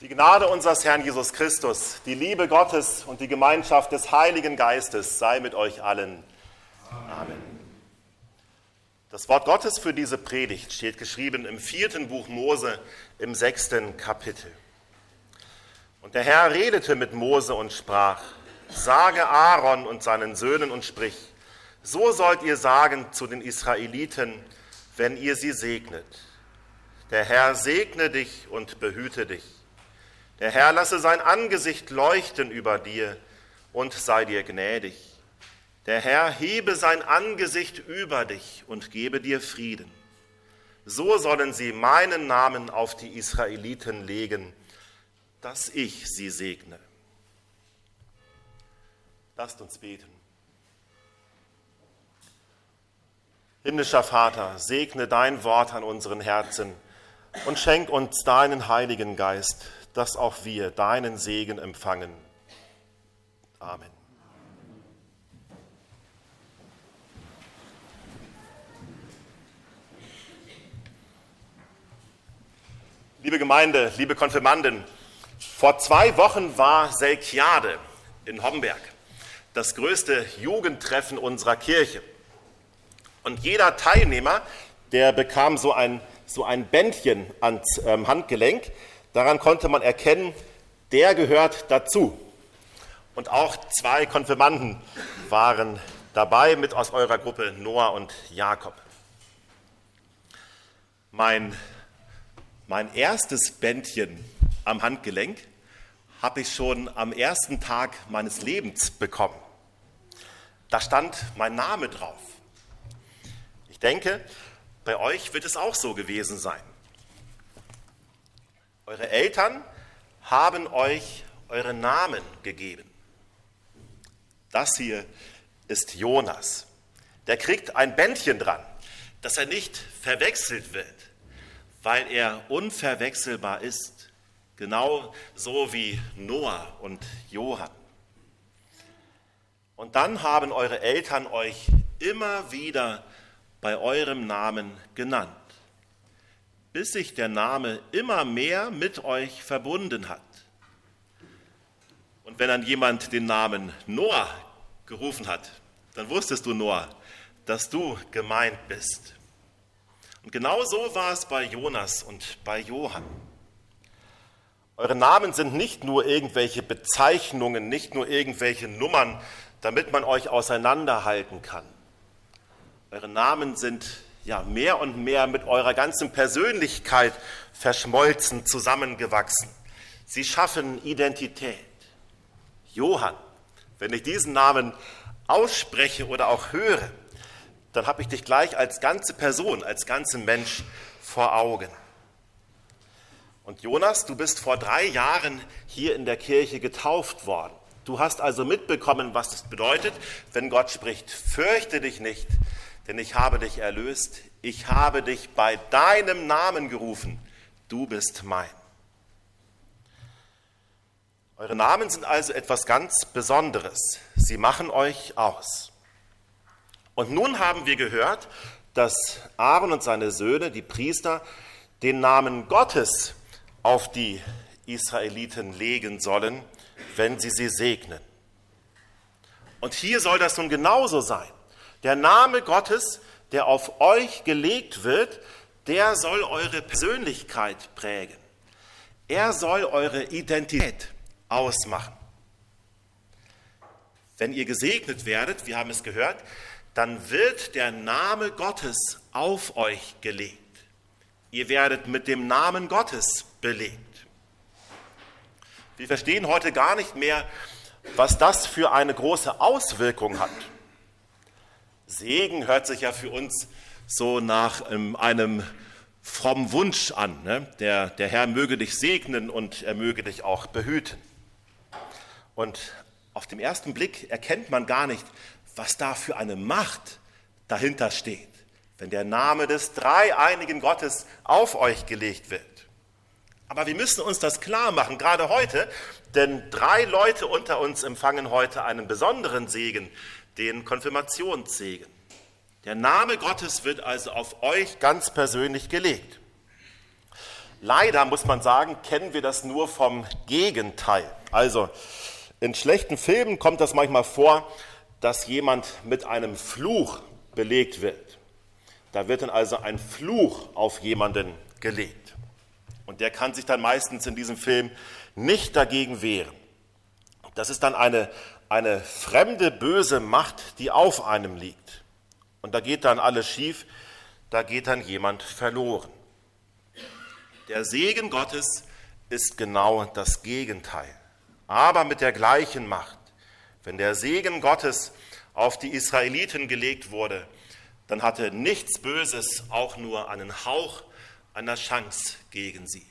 Die Gnade unseres Herrn Jesus Christus, die Liebe Gottes und die Gemeinschaft des Heiligen Geistes sei mit euch allen. Amen. Das Wort Gottes für diese Predigt steht geschrieben im 4. Buch Mose im 6. Kapitel. Und der Herr redete mit Mose und sprach: Sage Aaron und seinen Söhnen und sprich: So sollt ihr sagen zu den Israeliten, wenn ihr sie segnet: Der Herr segne dich und behüte dich. Der Herr lasse sein Angesicht leuchten über dir und sei dir gnädig. Der Herr hebe sein Angesicht über dich und gebe dir Frieden. So sollen sie meinen Namen auf die Israeliten legen, dass ich sie segne. Lasst uns beten. Himmlischer Vater, segne dein Wort an unseren Herzen und schenk uns deinen Heiligen Geist, dass auch wir deinen Segen empfangen. Amen. Liebe Gemeinde, liebe Konfirmanden, vor 2 Wochen war Selkiade in Homberg, das größte Jugendtreffen unserer Kirche. Und jeder Teilnehmer, der bekam so ein Bändchen ans Handgelenk. Daran konnte man erkennen, der gehört dazu. Und auch 2 Konfirmanden waren dabei, mit aus eurer Gruppe, Noah und Jakob. Mein erstes Bändchen am Handgelenk habe ich schon am ersten Tag meines Lebens bekommen. Da stand mein Name drauf. Ich denke, bei euch wird es auch so gewesen sein. Eure Eltern haben euch eure Namen gegeben. Das hier ist Jonas. Der kriegt ein Bändchen dran, dass er nicht verwechselt wird, weil er unverwechselbar ist, genau so wie Noah und Johann. Und dann haben eure Eltern euch immer wieder bei eurem Namen genannt, bis sich der Name immer mehr mit euch verbunden hat. Und wenn dann jemand den Namen Noah gerufen hat, dann wusstest du, Noah, dass du gemeint bist. Und genau so war es bei Jonas und bei Johann. Eure Namen sind nicht nur irgendwelche Bezeichnungen, nicht nur irgendwelche Nummern, damit man euch auseinanderhalten kann. Eure Namen sind mehr und mehr mit eurer ganzen Persönlichkeit verschmolzen, zusammengewachsen. Sie schaffen Identität. Johann, wenn ich diesen Namen ausspreche oder auch höre, dann habe ich dich gleich als ganze Person, als ganzen Mensch vor Augen. Und Jonas, du bist vor 3 Jahren hier in der Kirche getauft worden. Du hast also mitbekommen, was es bedeutet, wenn Gott spricht: Fürchte dich nicht, denn ich habe dich erlöst, ich habe dich bei deinem Namen gerufen, du bist mein. Eure Namen sind also etwas ganz Besonderes, sie machen euch aus. Und nun haben wir gehört, dass Aaron und seine Söhne, die Priester, den Namen Gottes auf die Israeliten legen sollen, wenn sie segnen. Und hier soll das nun genauso sein. Der Name Gottes, der auf euch gelegt wird, der soll eure Persönlichkeit prägen. Er soll eure Identität ausmachen. Wenn ihr gesegnet werdet, wir haben es gehört, dann wird der Name Gottes auf euch gelegt. Ihr werdet mit dem Namen Gottes belegt. Wir verstehen heute gar nicht mehr, was das für eine große Auswirkung hat. Segen hört sich ja für uns so nach einem frommen Wunsch an. Ne? Der Herr möge dich segnen und er möge dich auch behüten. Und auf den ersten Blick erkennt man gar nicht, was da für eine Macht dahinter steht, wenn der Name des dreieinigen Gottes auf euch gelegt wird. Aber wir müssen uns das klar machen, gerade heute, denn 3 Leute unter uns empfangen heute einen besonderen Segen, den Konfirmationssegen. Der Name Gottes wird also auf euch ganz persönlich gelegt. Leider, muss man sagen, kennen wir das nur vom Gegenteil. Also in schlechten Filmen kommt das manchmal vor, dass jemand mit einem Fluch belegt wird. Da wird dann also ein Fluch auf jemanden gelegt. Und der kann sich dann meistens in diesem Film nicht dagegen wehren. Das ist dann eine fremde, böse Macht, die auf einem liegt. Und da geht dann alles schief, da geht dann jemand verloren. Der Segen Gottes ist genau das Gegenteil, aber mit der gleichen Macht. Wenn der Segen Gottes auf die Israeliten gelegt wurde, dann hatte nichts Böses auch nur einen Hauch einer Chance gegen sie.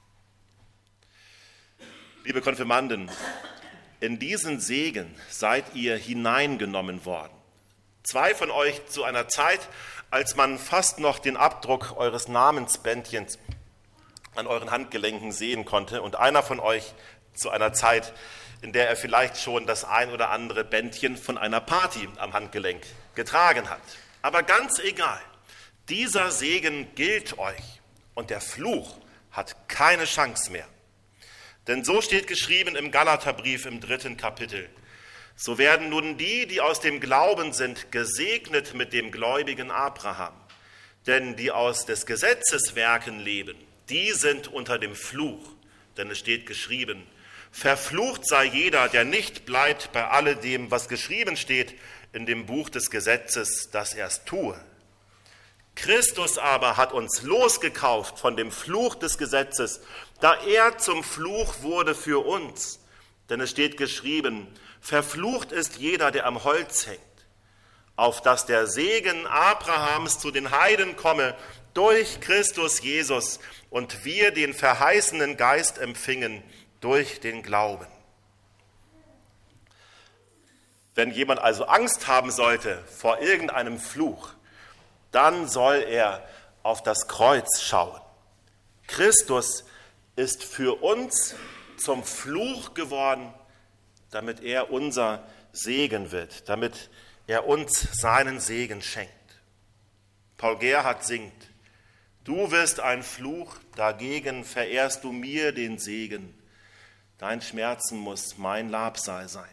Liebe Konfirmanden, in diesen Segen seid ihr hineingenommen worden. 2 von euch zu einer Zeit, als man fast noch den Abdruck eures Namensbändchens an euren Handgelenken sehen konnte, und einer von euch zu einer Zeit, in der er vielleicht schon das ein oder andere Bändchen von einer Party am Handgelenk getragen hat. Aber ganz egal, dieser Segen gilt euch und der Fluch hat keine Chance mehr. Denn so steht geschrieben im Galaterbrief im 3. Kapitel: So werden nun die, die aus dem Glauben sind, gesegnet mit dem gläubigen Abraham. Denn die aus des Gesetzes Werken leben, die sind unter dem Fluch. Denn es steht geschrieben: Verflucht sei jeder, der nicht bleibt bei alledem, was geschrieben steht in dem Buch des Gesetzes, dass er es tue. Christus aber hat uns losgekauft von dem Fluch des Gesetzes, da er zum Fluch wurde für uns. Denn es steht geschrieben: Verflucht ist jeder, der am Holz hängt, auf dass der Segen Abrahams zu den Heiden komme durch Christus Jesus und wir den verheißenen Geist empfingen durch den Glauben. Wenn jemand also Angst haben sollte vor irgendeinem Fluch, dann soll er auf das Kreuz schauen. Christus ist für uns zum Fluch geworden, damit er unser Segen wird, damit er uns seinen Segen schenkt. Paul Gerhardt singt: Du wirst ein Fluch, dagegen verehrst du mir den Segen. Dein Schmerzen muss mein Labsal sein.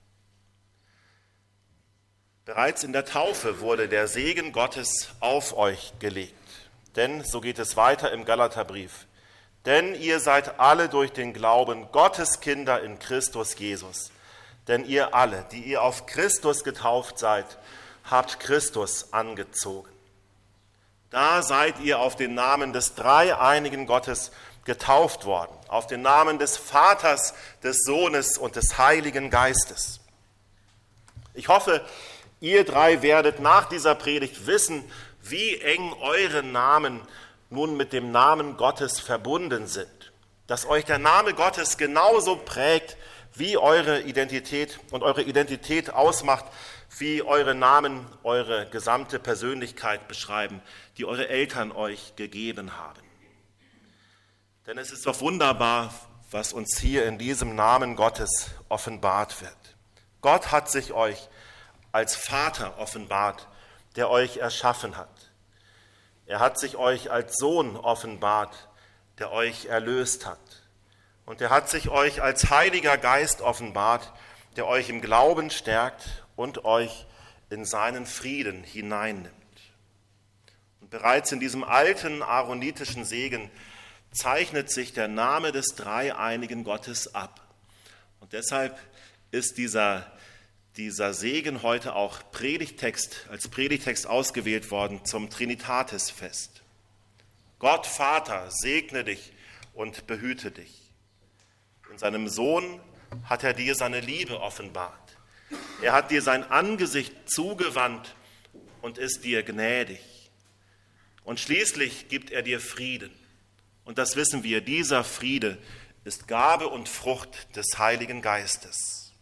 Bereits in der Taufe wurde der Segen Gottes auf euch gelegt. Denn, so geht es weiter im Galaterbrief, denn ihr seid alle durch den Glauben Gottes Kinder in Christus Jesus. Denn ihr alle, die ihr auf Christus getauft seid, habt Christus angezogen. Da seid ihr auf den Namen des dreieinigen Gottes getauft worden, auf den Namen des Vaters, des Sohnes und des Heiligen Geistes. Ich hoffe, ihr drei werdet nach dieser Predigt wissen, wie eng eure Namen nun mit dem Namen Gottes verbunden sind. Dass euch der Name Gottes genauso prägt, wie eure Identität und eure Identität ausmacht, wie eure Namen eure gesamte Persönlichkeit beschreiben, die eure Eltern euch gegeben haben. Denn es ist doch wunderbar, was uns hier in diesem Namen Gottes offenbart wird. Gott hat sich euch als Vater offenbart, der euch erschaffen hat. Er hat sich euch als Sohn offenbart, der euch erlöst hat. Und er hat sich euch als Heiliger Geist offenbart, der euch im Glauben stärkt und euch in seinen Frieden hineinnimmt. Und bereits in diesem alten aaronitischen Segen zeichnet sich der Name des dreieinigen Gottes ab. Und deshalb ist dieser Segen heute auch als Predigtext ausgewählt worden zum Trinitatisfest. Gott Vater segne dich und behüte dich. In seinem Sohn hat er dir seine Liebe offenbart. Er hat dir sein Angesicht zugewandt und ist dir gnädig. Und schließlich gibt er dir Frieden. Und das wissen wir, dieser Friede ist Gabe und Frucht des Heiligen Geistes.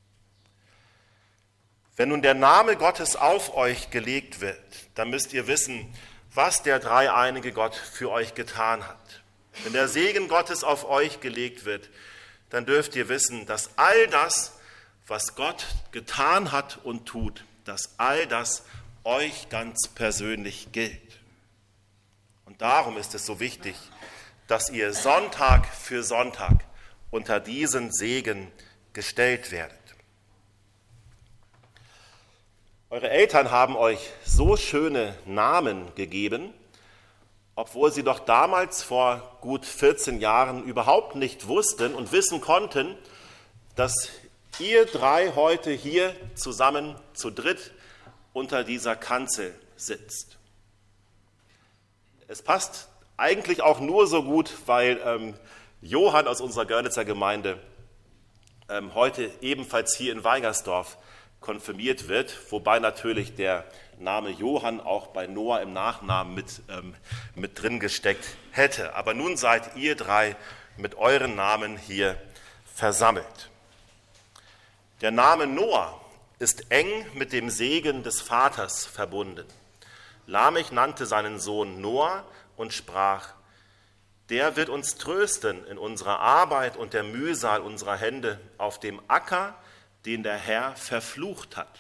Wenn nun der Name Gottes auf euch gelegt wird, dann müsst ihr wissen, was der dreieinige Gott für euch getan hat. Wenn der Segen Gottes auf euch gelegt wird, dann dürft ihr wissen, dass all das, was Gott getan hat und tut, dass all das euch ganz persönlich gilt. Und darum ist es so wichtig, dass ihr Sonntag für Sonntag unter diesen Segen gestellt werdet. Eure Eltern haben euch so schöne Namen gegeben, obwohl sie doch damals vor gut 14 Jahren überhaupt nicht wussten und wissen konnten, dass ihr drei heute hier zusammen zu dritt unter dieser Kanzel sitzt. Es passt eigentlich auch nur so gut, weil Johann aus unserer Görlitzer Gemeinde heute ebenfalls hier in Weigersdorf konfirmiert wird, wobei natürlich der Name Johann auch bei Noah im Nachnamen mit drin gesteckt hätte. Aber nun seid ihr drei mit euren Namen hier versammelt. Der Name Noah ist eng mit dem Segen des Vaters verbunden. Lamech nannte seinen Sohn Noah und sprach: Der wird uns trösten in unserer Arbeit und der Mühsal unserer Hände auf dem Acker, den der Herr verflucht hat.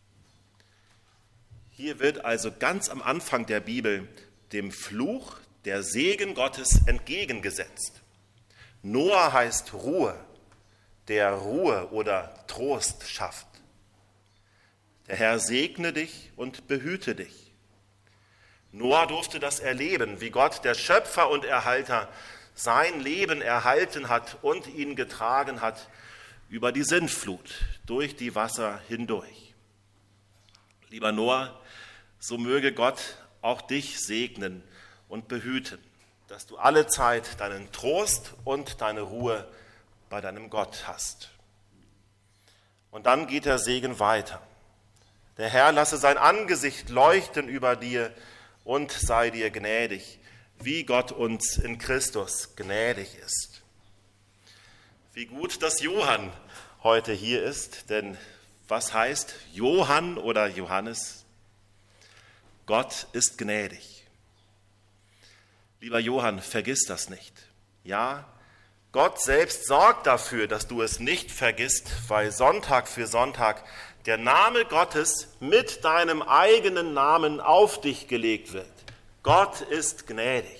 Hier wird also ganz am Anfang der Bibel dem Fluch der Segen Gottes entgegengesetzt. Noah heißt Ruhe, der Ruhe oder Trost schafft. Der Herr segne dich und behüte dich. Noah durfte das erleben, wie Gott, der Schöpfer und Erhalter, sein Leben erhalten hat und ihn getragen hat über die Sintflut, durch die Wasser hindurch. Lieber Noah, so möge Gott auch dich segnen und behüten, dass du alle Zeit deinen Trost und deine Ruhe bei deinem Gott hast. Und dann geht der Segen weiter. Der Herr lasse sein Angesicht leuchten über dir und sei dir gnädig, wie Gott uns in Christus gnädig ist. Wie gut, dass Johann heute hier ist, denn was heißt Johann oder Johannes? Gott ist gnädig. Lieber Johann, vergiss das nicht. Ja, Gott selbst sorgt dafür, dass du es nicht vergisst, weil Sonntag für Sonntag der Name Gottes mit deinem eigenen Namen auf dich gelegt wird. Gott ist gnädig.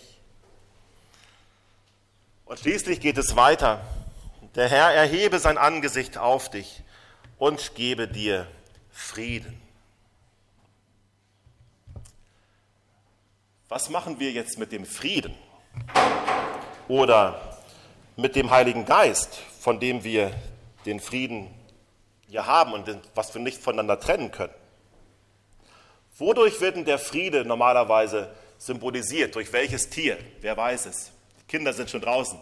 Und schließlich geht es weiter. Der Herr erhebe sein Angesicht auf dich und gebe dir Frieden. Was machen wir jetzt mit dem Frieden? Oder mit dem Heiligen Geist, von dem wir den Frieden ja haben und was wir nicht voneinander trennen können? Wodurch wird denn der Friede normalerweise symbolisiert? Durch welches Tier? Wer weiß es? Die Kinder sind schon draußen.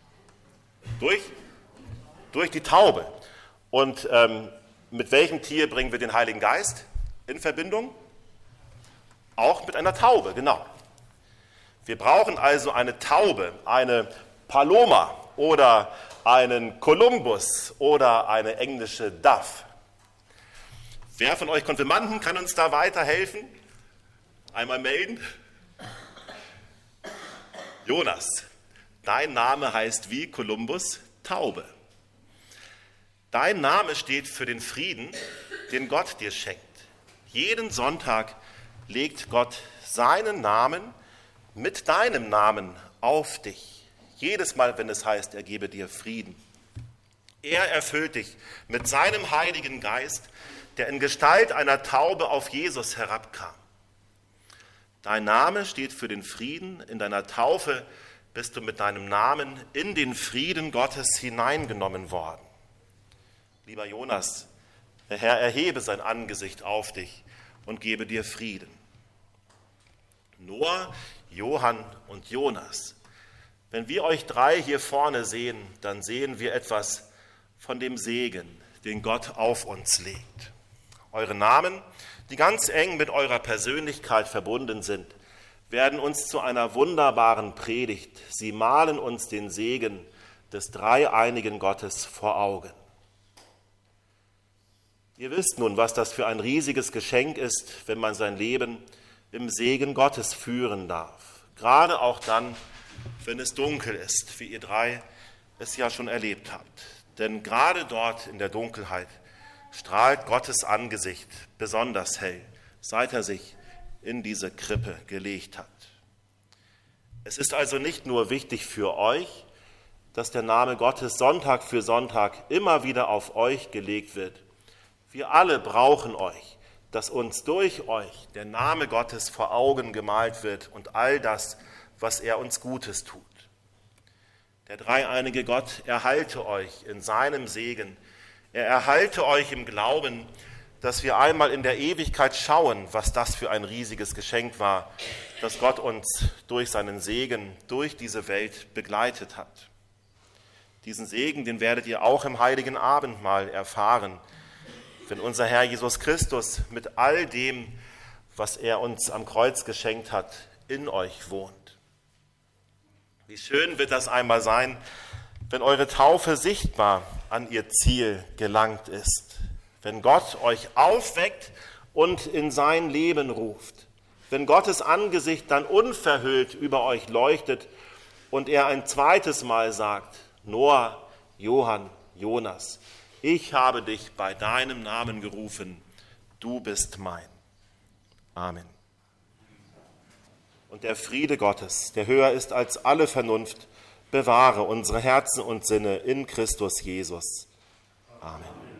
Durch die Taube. Und mit welchem Tier bringen wir den Heiligen Geist in Verbindung? Auch mit einer Taube, genau. Wir brauchen also eine Taube, eine Paloma oder einen Kolumbus oder eine englische Dove. Wer von euch Konfirmanden kann uns da weiterhelfen? Einmal melden. Jonas, dein Name heißt wie Kolumbus Taube. Dein Name steht für den Frieden, den Gott dir schenkt. Jeden Sonntag legt Gott seinen Namen mit deinem Namen auf dich. Jedes Mal, wenn es heißt, er gebe dir Frieden. Er erfüllt dich mit seinem Heiligen Geist, der in Gestalt einer Taube auf Jesus herabkam. Dein Name steht für den Frieden. In deiner Taufe bist du mit deinem Namen in den Frieden Gottes hineingenommen worden. Lieber Jonas, der Herr erhebe sein Angesicht auf dich und gebe dir Frieden. Noah, Johann und Jonas. Wenn wir euch drei hier vorne sehen, dann sehen wir etwas von dem Segen, den Gott auf uns legt. Eure Namen, die ganz eng mit eurer Persönlichkeit verbunden sind, werden uns zu einer wunderbaren Predigt. Sie malen uns den Segen des dreieinigen Gottes vor Augen. Ihr wisst nun, was das für ein riesiges Geschenk ist, wenn man sein Leben im Segen Gottes führen darf. Gerade auch dann, wenn es dunkel ist, wie ihr drei es ja schon erlebt habt. Denn gerade dort in der Dunkelheit strahlt Gottes Angesicht besonders hell, seit er sich in diese Krippe gelegt hat. Es ist also nicht nur wichtig für euch, dass der Name Gottes Sonntag für Sonntag immer wieder auf euch gelegt wird. Wir alle brauchen euch, dass uns durch euch der Name Gottes vor Augen gemalt wird und all das, was er uns Gutes tut. Der dreieinige Gott erhalte euch in seinem Segen. Er erhalte euch im Glauben, dass wir einmal in der Ewigkeit schauen, was das für ein riesiges Geschenk war, das Gott uns durch seinen Segen durch diese Welt begleitet hat. Diesen Segen, den werdet ihr auch im heiligen Abendmahl erfahren, wenn unser Herr Jesus Christus mit all dem, was er uns am Kreuz geschenkt hat, in euch wohnt. Wie schön wird das einmal sein, wenn eure Taufe sichtbar an ihr Ziel gelangt ist, wenn Gott euch aufweckt und in sein Leben ruft, wenn Gottes Angesicht dann unverhüllt über euch leuchtet und er ein zweites Mal sagt: Noah, Johann, Jonas, ich habe dich bei deinem Namen gerufen, du bist mein. Amen. Und der Friede Gottes, der höher ist als alle Vernunft, bewahre unsere Herzen und Sinne in Christus Jesus. Amen.